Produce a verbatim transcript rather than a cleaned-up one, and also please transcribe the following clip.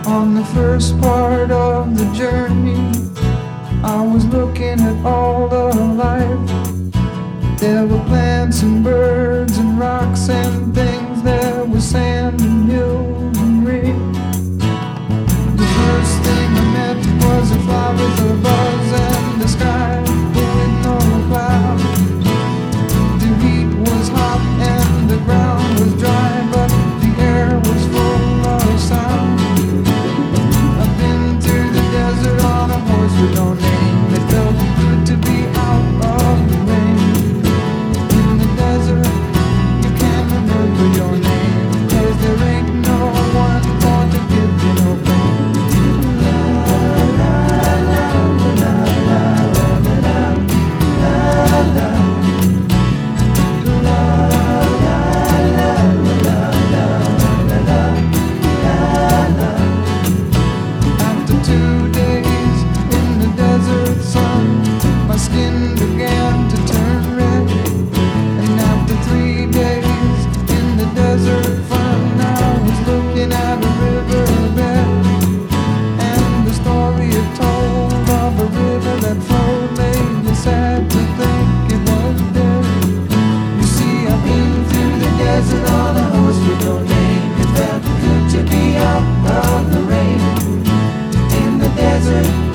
On the first part of the journey, I was looking at all the life. There were plants and birds and rocks and things. There was sand and hills and rain. The first thing I met was a fly with a buzz and the sky with no cloud. The heat was hot and the ground was dry, but the air was full of sound. I've been through the desert on a horse with no name. It felt good to be out of the rain. In the desert, you can't remember your name, 'cause there ain't no one going to give you no pain. After two days in the desert sun, my skin began to turn red. And after three days in the desert fun, I was looking at a riverbed. And the story it told of a river that flowed made me sad to think it was dead. You see, I've been through the desert on a horse with no name. It felt good to be out of the rain. In the desert,